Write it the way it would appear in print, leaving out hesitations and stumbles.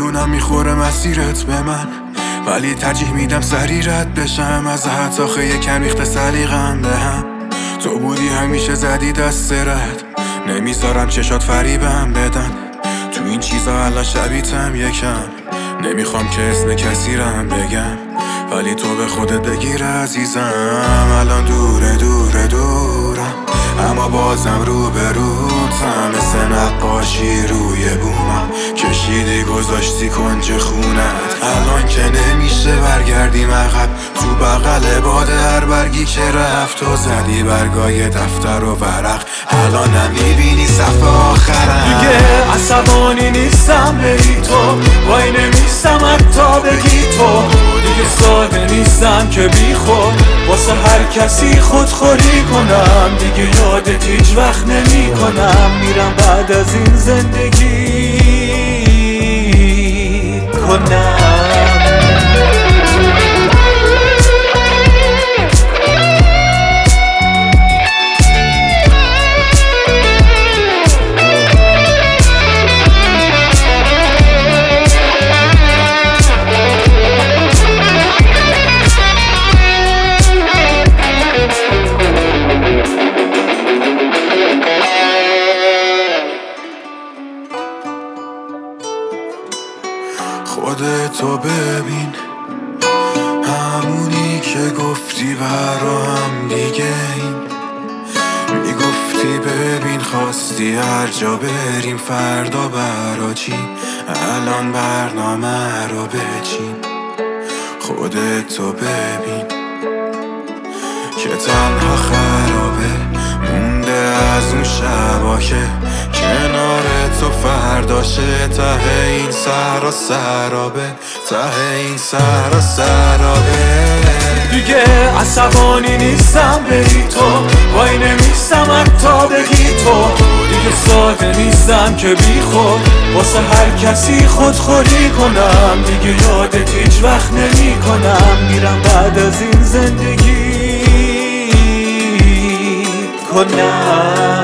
میدونم میخوره مسیرت به من، ولی ترجیح میدم سری رد بشم از حد. آخه یکم ریخته سلیقم به هم، تو بودی همیشه زدی دست رد، نمیذارم چشات فریبم بدن. تو این چیزا الان شبیتم یکم، نمیخوام که اسم کسی رم بگم، ولی تو به خودت بگیر عزیزم. الان دوره دورم، اما بازم رو به روتم، مثل نقاشی روی بومم کشیدی گذاشتی کنج خونت. الان که نمیشه برگردیم عقب، تو بغل باد هر برگی که رفت تو زدی برگای دفتر و ورق، الان نمیبینی صفحه آخرم. دیگه عصبانی نیستم بری تو، وای نمیستم حتی بگی تو، دیگه ساده نیستم که بی خود واسه هر کسی خودخوری کنم. دیگه یادت هیچ وقت نمی کنم، میرم بعد از این زندگی کنم. خودتو ببین، همونی که گفتی برا هم دیگه این، میگفتی ببین خواستی هر جا بریم فردا برا چی، الان برنامه رو بچین. خودتو ببین که تنها خرابه مونده از اون شبا که کنار تو فرداشه، ته این صحرا سرابه، ته این صحرا سرابه. دیگه عصبانی نیستم بری تو، وای نمیستم حتی بگی تو، دیگه ساده نیستم که بی خود واسه هر کسی خودخوری کنم. دیگه یادت هیچ وقت نمی کنم، میرم بعد از این زندگی کنم.